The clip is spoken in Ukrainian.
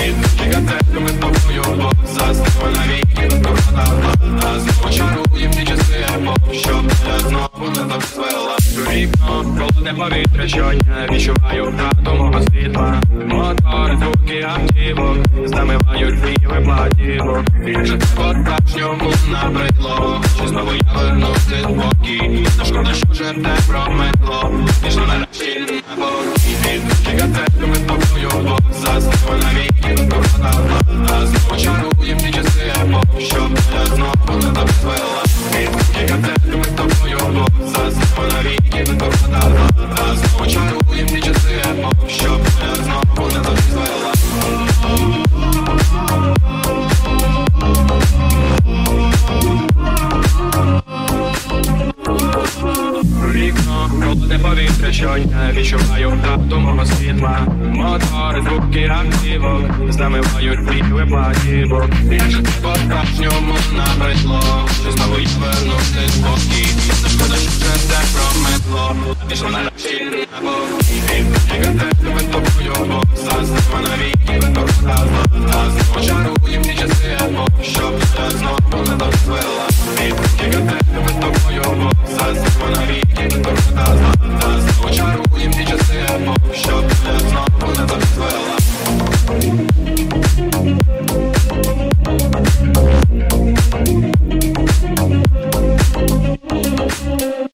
Ми з тобою вдвох застигли навіки. Корона знову чаруєм ті часи епох, щоб я знову не так звела. Вікно, холодне повітря щодня, відчуваю втрату мого світла. Мотори, звуки автівок замивають фіви платівок. І вже це по-справжньому набридло, чи знову я вернувся спокій. Не шкода, що вже те промитло, пішло нарешті на покій. Ми з тобою вдвох застигли навіки. Корона знову чаруєм ті часи епох, щоб я знову не так звела. Ми з тобою вдвох застигли навіки. Корона знову чаруєм ті часи епох, щоб я знову не так звела. Вікно, холодне повітря щодня, відчуваю втрату мого світла. Мотори, звуки автівок замивають фіви платівок. І вже це по-справжньому набридло, що знову я вернувся спокій. Не шкода, що вже це промитло, пішло нарешті на покій. Ми з тобою вдвох застигли навіки.